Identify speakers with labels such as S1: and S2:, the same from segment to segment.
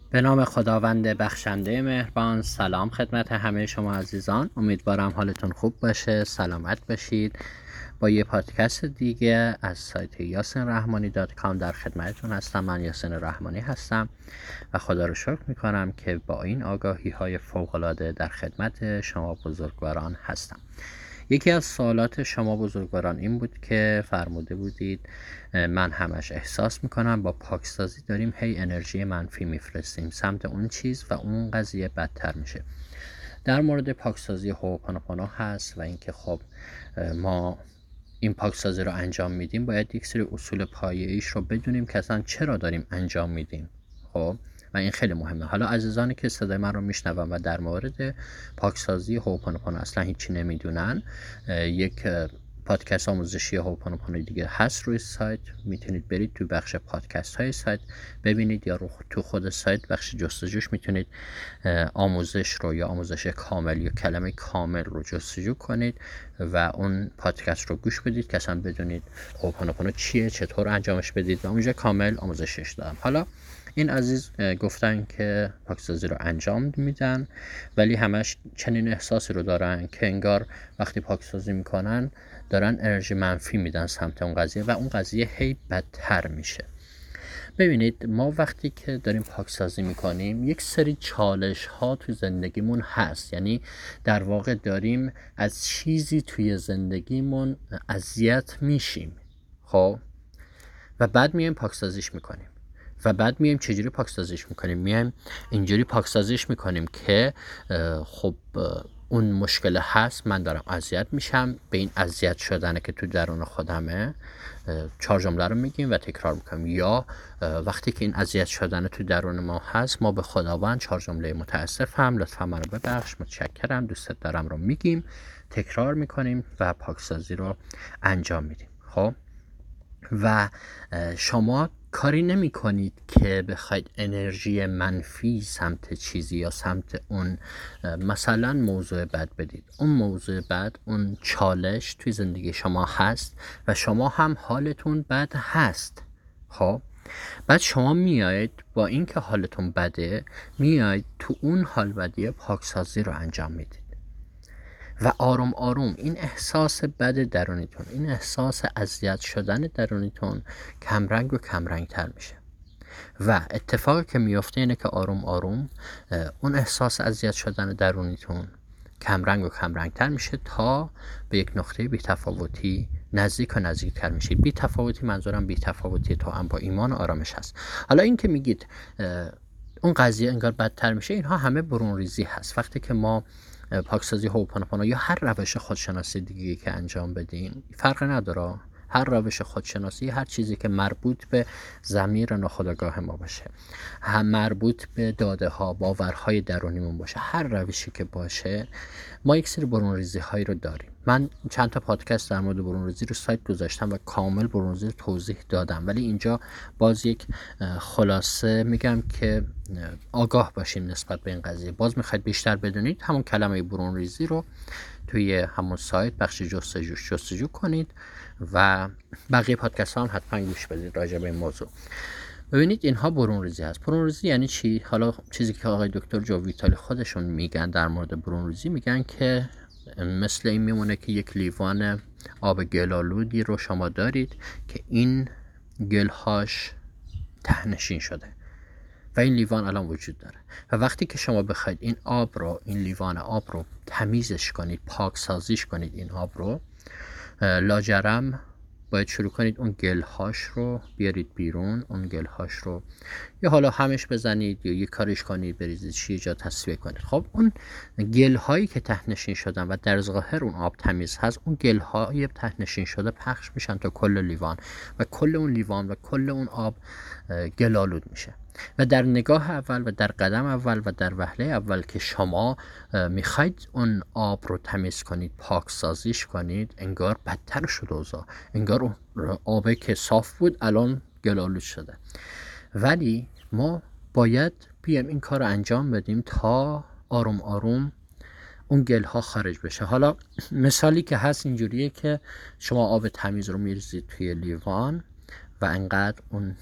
S1: به نام خداوند بخشنده مهربان. سلام خدمت همه شما عزیزان، امیدوارم حالتون خوب باشه، سلامت باشید. با یه پادکست دیگه از سایت yasinrahmani.com در خدمتتون هستم. من یاسین رحمانی هستم و خدا رو شکر میکنم که با این آگاهی های فوق‌العاده در خدمت شما بزرگواران هستم. یکی از سوالات شما بزرگواران این بود که فرموده بودید من همش احساس میکنم با پاکسازی داریم هی انرژی منفی میفرستیم سمت اون چیز و اون قضیه بدتر میشه. در مورد پاکسازی هوپانوپانو هست و اینکه خب ما این پاکسازی رو انجام میدیم، باید یک سری اصول پایه‌ایش رو بدونیم که اصلا چرا داریم انجام میدیم. خب و این خیلی مهمه. حالا عزیزانی که صدای من رو میشنون و در مورد پاکسازی هوپانوپانو اصلا هیچی نمیدونن، یک پادکست آموزشی هوپانوپانو دیگه هست روی سایت، میتونید برید تو بخش پادکست های سایت ببینید، یا تو خود سایت بخش جستجوش میتونید آموزش رو یا آموزش کامل یا کلمه کامل رو جستجو کنید و اون پادکست رو گوش بدید که اصلا بدونید هوپانوپانو چیه، چطور انجامش بدید و اونجا کامل آموزشش دادم. حالا این عزیز گفتن که پاکسازی رو انجام میدن ولی همش چنین احساسی رو دارن که انگار وقتی پاکسازی میکنن دارن انرژی منفی میدن سمت اون قضیه و اون قضیه هی بدتر میشه. ببینید، ما وقتی که داریم پاکسازی میکنیم یک سری چالش ها توی زندگیمون هست، یعنی در واقع داریم از چیزی توی زندگیمون اذیت میشیم. خب و بعد میایم پاکسازیش میکنیم و بعد میایم چجوری پاکسازیش میکنیم؟ میایم اینجوری پاکسازیش میکنیم که خب اون مشکل هست، من دارم اذیت میشم، به این اذیت شدنه که تو درون خودمه 4 جمله رو میگیم و تکرار میکنیم، یا وقتی که این اذیت شدن تو درون ما هست، ما به خداوند 4 جمله متاسفم، لطفا منو ببخش، متشکرم، دوستت دارم رو میگیم، تکرار میکنیم و پاکسازی رو انجام میدیم. خب و شما کاری نمی کنید که بخواید انرژی منفی سمت چیزی یا سمت اون مثلا موضوع بد بدید. اون موضوع بد، اون چالش توی زندگی شما هست و شما هم حالتون بد هست. خب بعد شما میاید با اینکه حالتون بده، میاید تو اون حال بدیه پاکسازی رو انجام میدید و آروم آروم این احساس بد درونیتون، این احساس اذیت شدن درونیتون کمرنگ و کمرنگ تر میشه و اتفاقی که میفته اینه که آروم آروم اون احساس اذیت شدن درونیتون کمرنگ و کمرنگ تر میشه تا به یک نقطه بی‌تفاوتی نزدیک و نزدیک تر میشید. بی‌تفاوتی منظورم بی‌تفاوتی تو هم با ایمان و آرامش هست. حالا این که میگید اون قضیه انگار بدتر میشه، اینها همه برون ریزی هست. وقتی که ما پاکسازی هوپانوپانو یا هر روش خودشناسی دیگه که انجام بدیم، فرق نداره، هر روش خودشناسی، هر چیزی که مربوط به ضمیر ناخودآگاه ما باشه، هم مربوط به داده ها، باورهای درونیمون باشه، هر روشی که باشه، ما یک سری برونریزی هایی رو داریم. من چند تا پادکست در مورد برونریزی رو سایت گذاشتم و کامل برونریزی رو توضیح دادم، ولی اینجا باز یک خلاصه میگم که آگاه باشیم نسبت به این قضیه. باز میخواید بیشتر بدونید، همون کلمه برونریزی رو توی همون سایت بخش جستجو کنید و بقیه پادکست ها هم حتما گوش بدید راجع به این موضوع. ببینید، اینها برونریزی هست. برونریزی یعنی چی؟ حالا چیزی که آقای دکتر جو ویتالی خودشون میگن در مورد برونریزی، میگن که مثل این میمونه که یک لیوان آب گلالودی رو شما دارید که این گلهاش ته‌نشین شده و این لیوان الان وجود داره و وقتی که شما بخواید این آب رو، این لیوان آب رو تمیزش کنید، پاک سازیش کنید، این آب رو لاجرم باید شروع کنید اون گلهاش رو بیارید بیرون، اون گلهاش رو یا حالا همش بزنید یا یک کارش کنید، بریزید یه جا تصفیه کنید. خب اون گلهایی که ته‌نشین شدن و در ظاهر اون آب تمیز هست، اون گلهای ته‌نشین شده پخش میشن تا کل لیوان و کل اون لیوان و کل اون آب گلالود میشه. و در نگاه اول و در قدم اول و در وهله اول که شما میخواید اون آب رو تمیز کنید، پاک سازیش کنید، انگار بدتر شده اوضاع، انگار اون آبه که صاف بود الان گلالود شده. ولی ما باید بیایم این کار رو انجام بدیم تا آروم آروم اون گلها خارج بشه. حالا مثالی که هست اینجوریه که شما آب تمیز رو میریزید توی لیوان و انقدر اون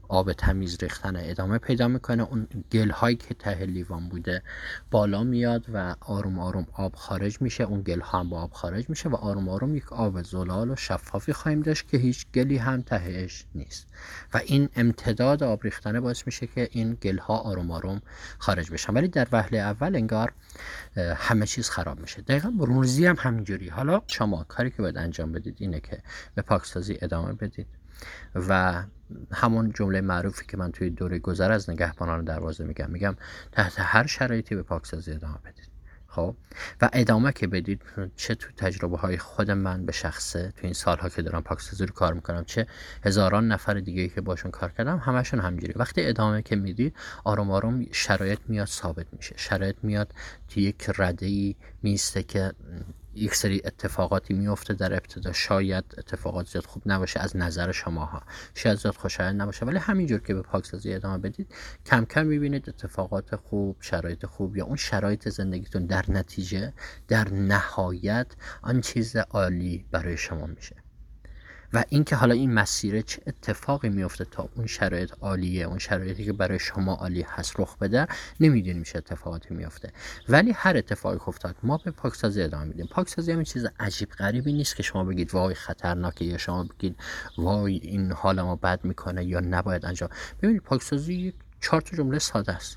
S1: آب تمیز ریختن ادامه پیدا میکنه، اون گل هایی که ته لیوان بوده بالا میاد و آروم آروم آب خارج میشه، اون گل ها هم با آب خارج میشه و آروم آروم یک آب زلال و شفافی خواهیم داشت که هیچ گلی هم تهش نیست و این امتداد آب ریختنه باعث میشه که این گل ها آروم آروم خارج بشن. ولی در وهله اول انگار همه چیز خراب میشه. دقیقاً برونزی هم همینجوری. حالا شما کاری که باید انجام بدید اینه که به پاکسازی ادامه بدید و همون جمله معروفی که من توی دوره گذر از نگهبانان دروازه میگم تحت هر شرایطی به پاکسازی ادامه بدید. خب و ادامه که بدید، چه تو تجربه های خود من به شخصه تو این سالها که دارم پاکسازی رو کار میکنم، چه هزاران نفر دیگه که باشون کار کردم، همشون همینجوری. وقتی ادامه که میدید آروم آروم شرایط میاد ثابت میشه، شرایط میاد تو یک رده‌ای میسته که یک سری اتفاقاتی میفته در ابتدا، شاید اتفاقات زیاد خوب نباشه از نظر شماها، شاید زیاد خوشایند نباشه، ولی همینجور که به پاکسازی ادامه بدید کم کم میبینید اتفاقات خوب، شرایط خوب یا اون شرایط زندگیتون در نتیجه در نهایت آن چیز عالی برای شما میشه. و اینکه حالا این مسیر چه اتفاقی میفته تا اون شرایط عالیه، اون شرایطی که برای شما عالی هست رخ بده، نمیدونیم چه اتفاقاتی میفته. ولی هر اتفاقی که افتاد ما به پاکسازی ادامه میدیم. پاکسازی هم چیز عجیب غریبی نیست که شما بگید وای خطرناکه یا شما بگید وای این حالمو بد میکنه یا نباید انجام. ببینید پاکسازی 4 جمله ساده است.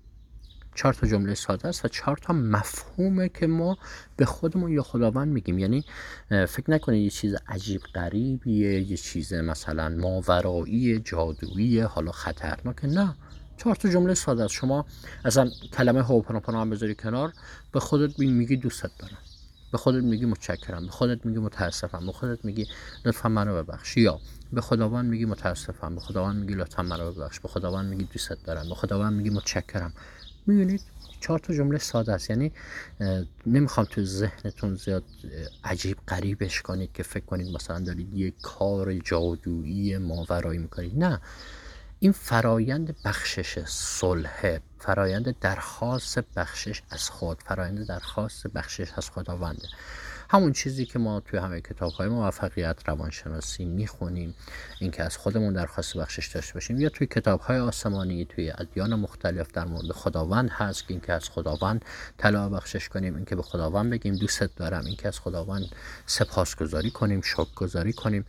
S1: 4 جمله ساده است و 4 مفهومه که ما به خودمون یا خداوند میگیم. یعنی فکر نکنید یه چیز عجیب غریبیه، یه چیز مثلا ماورایی، جادویی، حالا خطرناکه. نه، 4 جمله ساده است. شما اصلا کلمه هوپناپانا هم بذاری کنار، به خودت میگی دوستت دارم، به خودت میگی متشکرم، به خودت میگی متاسفم، به خودت میگی لطفا منو ببخش، یا به خداوند میگی متاسفم، به خداوند میگی لطفا منو ببخش، به خداوند میگی دوستت دارم، به خداوند میگی متشکرم. میبینید 4 جمله ساده است. یعنی نمیخوام تو ذهنتون زیاد عجیب غریبش کنید که فکر کنید مثلا دارید یک کار جادویی ماورایی میکنید. نه، این فرایند بخشش صلح، فرایند درخواست بخشش از خود، فرایند درخواست بخشش از خداونده. همون چیزی که ما توی همه کتاب‌های موفقیت روانشناسی میخونیم، اینکه از خودمون درخواست بخشش داشته باشیم، یا توی کتاب‌های آسمانی توی ادیان مختلف در مورد خداوند هست که اینکه از خداوند طلب بخشش کنیم، اینکه به خداوند بگیم دوستت دارم، اینکه از خداوند سپاسگزاری کنیم، شکرگزاری کنیم.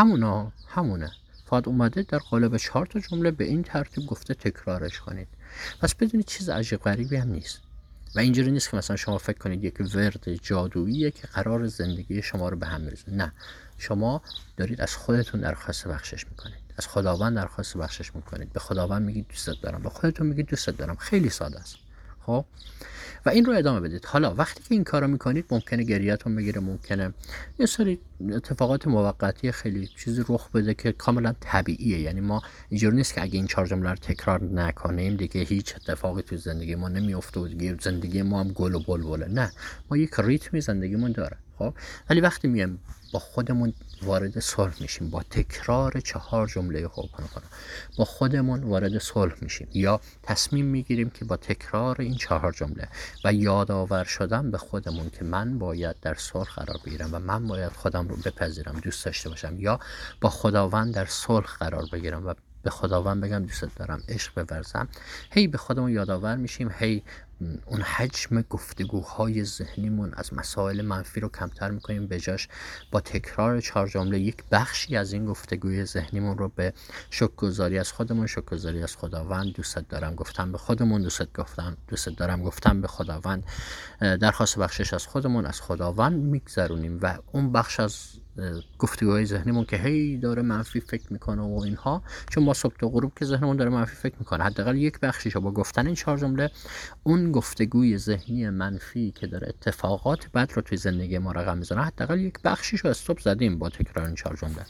S1: همونه. فقط اومده در قالب 4 جمله به این ترتیب گفته تکرارش کنید. پس بدونید چیز عجیب غریبی هم نیست. و اینجوری نیست که مثلا شما فکر کنید یک ورد جادوییه که قرار زندگی شما رو به هم بریزه. نه، شما دارید از خودتون درخواست بخشش میکنید، از خداوند درخواست بخشش میکنید، به خداوند میگید دوستت دارم، به خودتون میگید دوستت دارم. خیلی ساده است. خب و این رو ادامه بدید. حالا وقتی که این کارو میکنید ممکنه گریه‌تون بگیره، ممکنه یه سری اتفاقات موقتی خیلی چیزی رخ بده که کاملا طبیعیه. یعنی ما اینجوری نیست که اگه این 4 جمله رو تکرار نکنیم دیگه هیچ اتفاقی تو زندگی ما نمیفته و دیگه زندگی ما هم گل و بلبله. نه، ما یک ریتمی زندگیمون داره. خب ولی وقتی میایم با خودمون وارد صلح میشیم، با تکرار 4 جمله هوپناپانا با خودمون وارد صلح میشیم، یا تصمیم میگیریم که با تکرار این 4 جمله و یادآور شدن به خودمون که من باید در صلح قرار بگیرم و من باید خودم رو بپذیرم، دوست داشته باشم، یا با خداوند در صلح قرار بگیرم و به خداوند بگم دوست دارم، عشق بورزم، هی به خودمون یادآور میشیم، هی اون حجم گفتگوهای ذهنیمون از مسائل منفی رو کمتر میکنیم، به جاش با تکرار 4 جمله یک بخشی از این گفتگوی ذهنیمون رو به شکرگزاری از خودمون، شکرگزاری از خداوند، دوست دارم گفتم به خودمون، دوست دارم گفتم به خداوند، درخواست بخشش از خودمون از خداوند میگذرونیم و اون بخش از گفتگوهای ذهنیمون که هی داره منفی فکر میکنه و اینها، چون ما صبح تا غروب که ذهنمون داره منفی فکر میکنه، حداقل یک بخشیشو با گفتن این 4 جمله اون گفتگوی ذهنی منفی که داره اتفاقات بد رو توی زندگی ما رقم میزنه، حداقل یک بخشیشو استوب زدیم با تکرار این 4 جمله.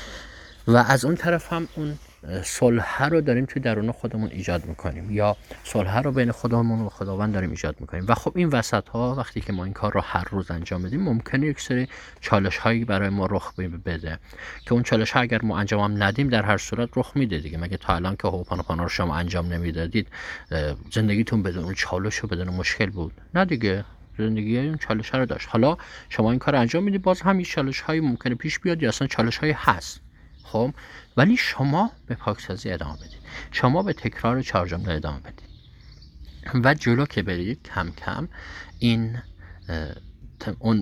S1: و از اون طرف هم اون صلح رو داریم توی درون خودمون ایجاد میکنیم، یا صلح رو بین خودمون و خداوند داریم ایجاد میکنیم. و خب این وسط ها وقتی که ما این کار رو هر روز انجام بدیم ممکنه یک سری چالش هایی برای ما رخ بده که اون چالش ها اگر ما انجام هم ندیم در هر صورت رخ میده دیگه. مگه تا الان که هوپناپانا رو شما انجام نمیدادید زندگیتون بدون چالش و بدون مشکل بود؟ نه دیگه، زندگی اون چالش ها رو داشت. حالا شما این کار رو انجام میدید، باز هم این چالش هایی ممکنه پیش بیاد یا اصلا چالش هایی هست. خب ولی شما به پاکسازی ادامه بدید، شما به تکرار 4 جمله ادامه بدید و جلو که برید کم کم این اون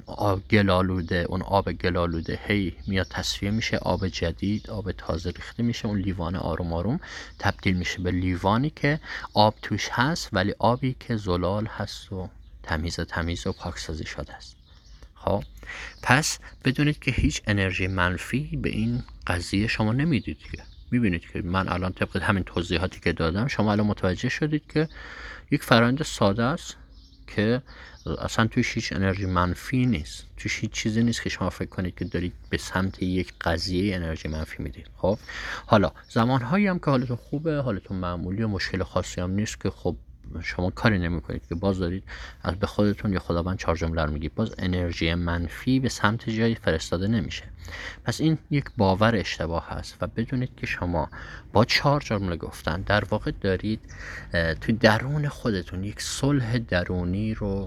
S1: آب گلالوده هی میاد تصفیه میشه، آب جدید، آب تازه ریخته میشه، اون لیوان آروم آروم تبدیل میشه به لیوانی که آب توش هست ولی آبی که زلال هست و تمیز و پاکسازی شده است. خب پس بدونید که هیچ انرژی منفی به این قضیه شما نمیدید که میبینید که من الان طبق همین توضیحاتی که دادم شما الان متوجه شدید که یک فرآیند ساده است که اصلا توش هیچ انرژی منفی نیست، توش هیچ چیزی نیست که شما فکر کنید که دارید به سمت یک قضیه انرژی منفی میدید. خب حالا زمانهایی هم که حالتون خوبه، حالتون معمولی و مشکل خاصی هم نیست که خب شما کاری نمی کنید که باز دارید از به خودتون یا خداوند 4 جمله رو میگید، باز انرژی منفی به سمت جایی فرستاده نمیشه. پس این یک باور اشتباه هست و بدونید که شما با 4 جمله گفتن در واقع دارید تو درون خودتون یک صلح درونی رو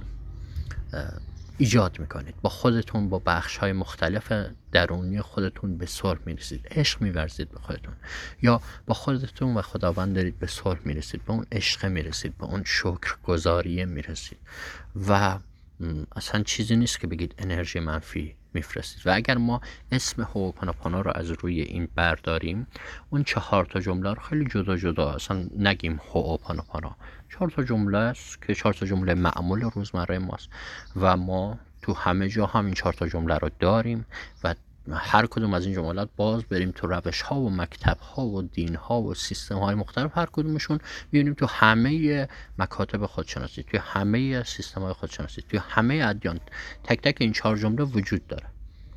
S1: ایجاد میکنید با خودتون، با بخش‌های مختلف درونی خودتون به صلح میرسید، عشق میورزید به خودتون، یا با خودتون و خداوند دارید به صلح میرسید، به اون عشق میرسید، به اون شکرگزاری میرسید و اصلا چیزی نیست که بگید انرژی منفی میفرستید. و اگر ما اسم هوپانوپانو رو از روی این برداریم، اون 4 تا جمله رو خیلی جدا جدا اصلا نگیم هوپانوپانو، 4 تا جمله است که 4 تا جمله معمول روزمره ماست و ما تو همه جا همین 4 تا جمله رو داریم و هر کدوم از این جملات باز بریم تو روش ها و مکتب ها و دین ها و سیستم های مختلف، هر کدومشون میبینیم تو همه مکاتب خودشناسی، تو همه سیستم های خودشناسی، تو همه ادیان تک تک این 4 جمله وجود داره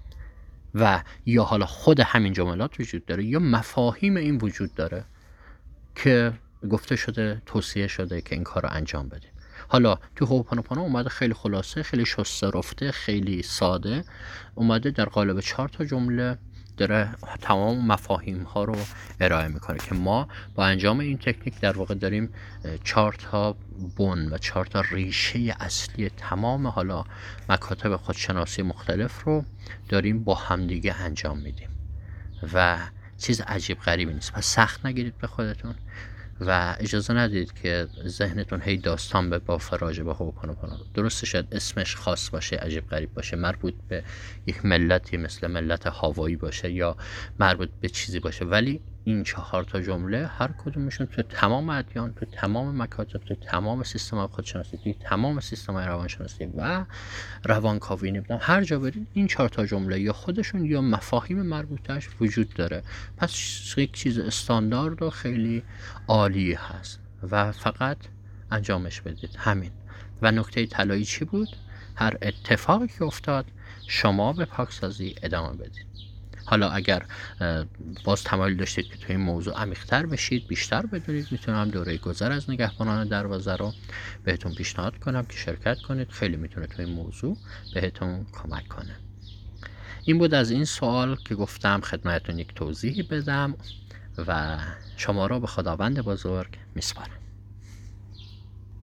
S1: و یا حالا خود همین جملات وجود داره یا مفاهیم این وجود داره که گفته شده، توصیه شده که این کار رو انجام بدیم. حالا تو هوپانوپانو اومده خیلی خلاصه، خیلی شسته رفته، خیلی ساده اومده در قالب 4 تا جمله داره تمام مفاهیم ها رو ارائه میکنه که ما با انجام این تکنیک در واقع داریم 4 تا بن و 4 تا ریشه اصلی تمام حالا مکاتب خودشناسی مختلف رو داریم با همدیگه انجام میدیم و چیز عجیب غریبی نیست. پس سخت نگیرید به خودتون و اجازه ندید که ذهنتون هی داستان ببافه راجع به هوپانوپانو. درسته شاید اسمش خاص باشه، عجیب غریب باشه، مربوط به یک ملتی مثل ملت هاوایی باشه یا مربوط به چیزی باشه، ولی این 4 تا جمله هر کدومشون تو تمام ادیان، تو تمام مکاتب، تو تمام سیستم خودشناسی، تو تمام سیستم روانشناسی و روانکاوی، نمیدونم هر جا برید این 4 تا جمله یا خودشون یا مفاهیم مربوطش وجود داره. پس یک چیز استاندارد و خیلی عالی هست و فقط انجامش بدید، همین. و نکته طلایی چی بود؟ هر اتفاقی که افتاد شما به پاکسازی ادامه بدید. حالا اگر باز تمایل داشتید که توی این موضوع عمیق‌تر بشید، بیشتر بدونید، میتونم دوره گذر از نگهبانان دروازه رو بهتون پیشنهاد کنم که شرکت کنید، خیلی میتونه توی این موضوع بهتون کمک کنه. این بود از این سوال که گفتم خدمتتون یک توضیحی بدم و شما را به خداوند بزرگ میسپارم.